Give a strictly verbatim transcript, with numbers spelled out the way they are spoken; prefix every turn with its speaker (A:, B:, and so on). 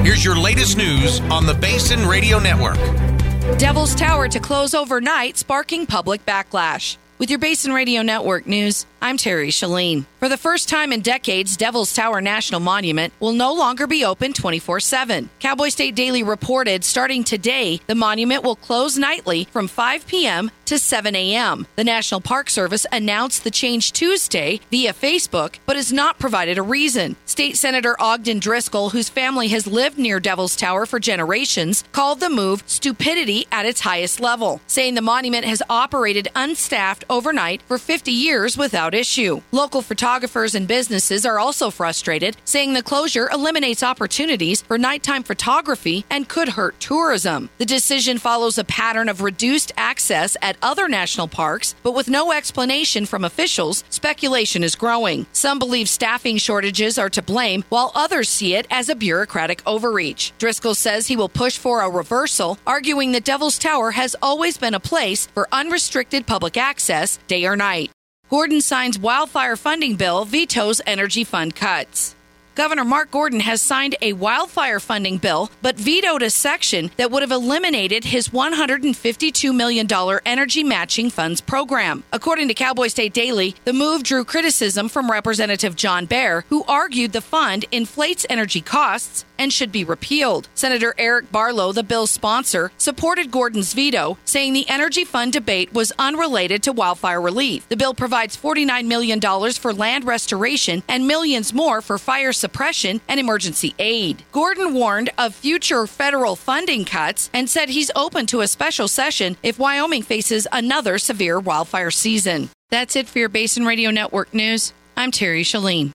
A: Here's your latest news on the Basin Radio Network.
B: Devil's Tower to close overnight, sparking public backlash. With your Basin Radio Network news, I'm Terry Shalene. For the first time in decades, Devil's Tower National Monument will no longer be open twenty-four seven. Cowboy State Daily reported starting today, the monument will close nightly from five p.m. to seven a.m. The National Park Service announced the change Tuesday via Facebook, but has not provided a reason. State Senator Ogden Driscoll, whose family has lived near Devil's Tower for generations, called the move stupidity at its highest level, saying the monument has operated unstaffed overnight for fifty years without issue. Local photographers and businesses are also frustrated, saying the closure eliminates opportunities for nighttime photography and could hurt tourism. The decision follows a pattern of reduced access at other national parks, but with no explanation from officials, speculation is growing. Some believe staffing shortages are to blame, while others see it as a bureaucratic overreach. Driscoll says he will push for a reversal, arguing that Devil's Tower has always been a place for unrestricted public access, day or night. Gordon signs wildfire funding bill, vetoes energy fund cuts. Governor Mark Gordon has signed a wildfire funding bill, but vetoed a section that would have eliminated his one hundred fifty-two million dollars energy matching funds program. According to Cowboy State Daily, the move drew criticism from Representative John Baer, who argued the fund inflates energy costs and should be repealed. Senator Eric Barlow, the bill's sponsor, supported Gordon's veto, saying the energy fund debate was unrelated to wildfire relief. The bill provides forty-nine million dollars for land restoration and millions more for fire suppression and emergency aid. Gordon warned of future federal funding cuts and said he's open to a special session if Wyoming faces another severe wildfire season. That's it for your Basin Radio Network news. I'm Terry Shalene.